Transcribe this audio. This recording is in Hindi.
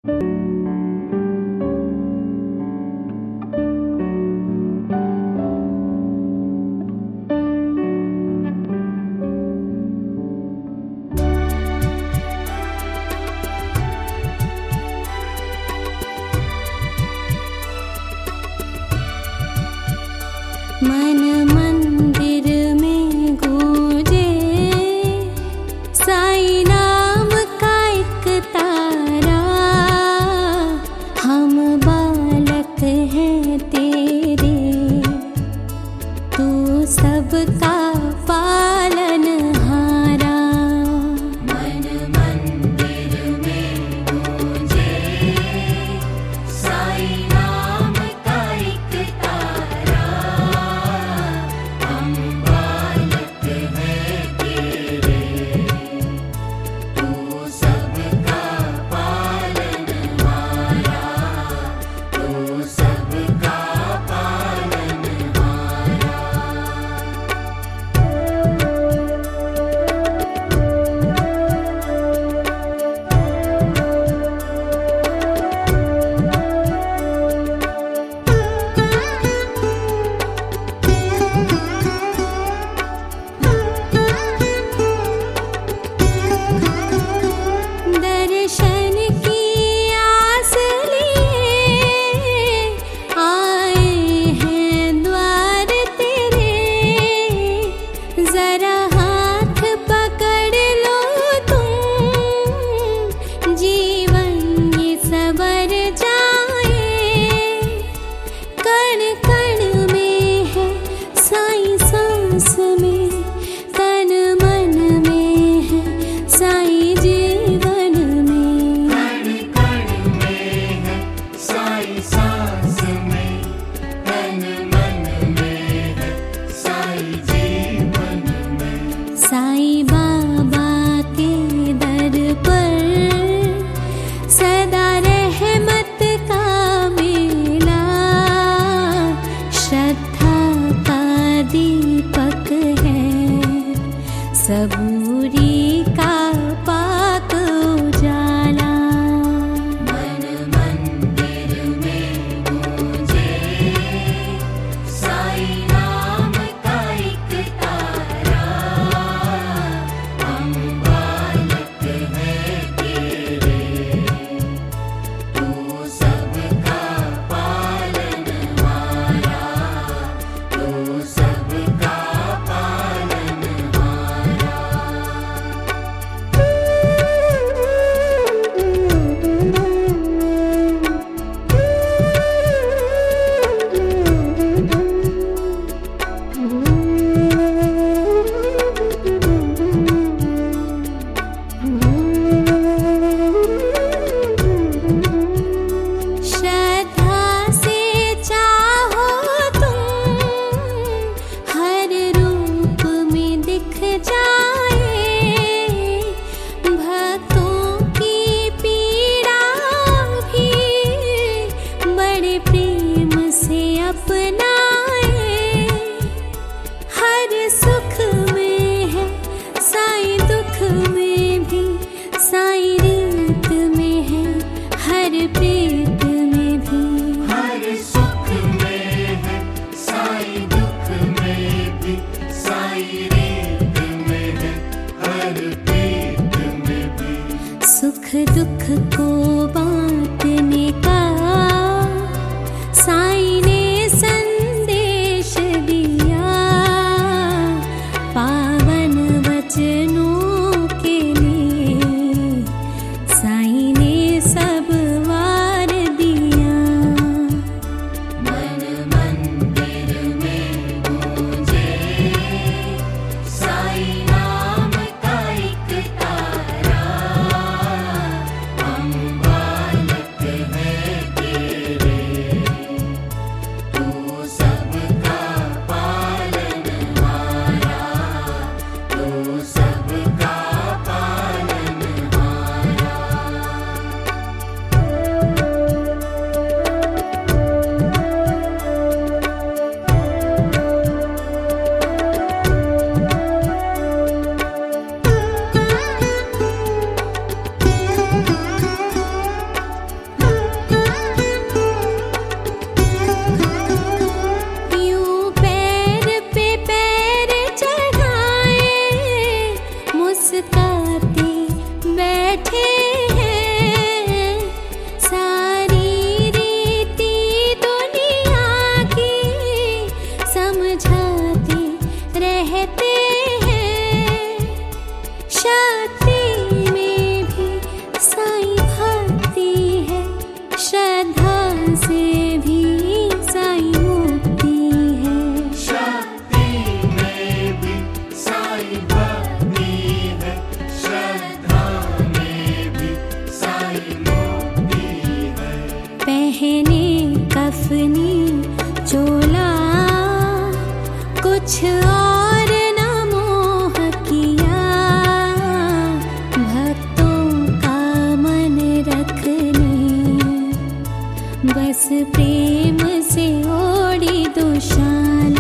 मन मंदिर में गूंजे साईं नाम का एक तारा। हम बालक हैं तेरे, तू सबका पालनहारा। मन मंदिर में गूंजे साईं नाम का एक तारा। हम बालक हैं तेरे, तू सबका पालनहारा, तू सबका पालनहारा। दर्शन की आस लिए आए हैं द्वार तेरे। जरा हाथ पकड़ लो तुम, जीवन ये सवर जाए। कण कण में है साईं सांस में, तन मन में है साईं जीवन में। कण कण में है साईं सांस में, तन मन में है साईं जीवन में। साईं बाबा के दर पर सदा रहमत का मेला। श्रद्धा का दीपक है, सबूरी का पाक उजाला। मन मंदिर में गूंजे साईं नाम का एक तारा। हम बालक हैं तेरे, तू सबका पालनहारा, तू सबका पालनहारा। श्रद्धा से चाहो तुम, हर रूप में दिख जाए। भक्तों की पीड़ा भी बड़े प्रेम से अपनाए। हर सुख में है साईं, दुख में भी साईं, रीत में है हर प्रीत में भी। हर सुख में है साईं, दुख में भी साईं, रीत में है हर प्रीत में भी। सुख दुख को बांटने का साईं ने संदेश दिया। पावन वचनों के लिए साईं ने सब वार पहने कफनी चोला, कुछ और न मोह किया, भक्तों का मन रखने, बस प्रेम से ओढ़ी दुशाला।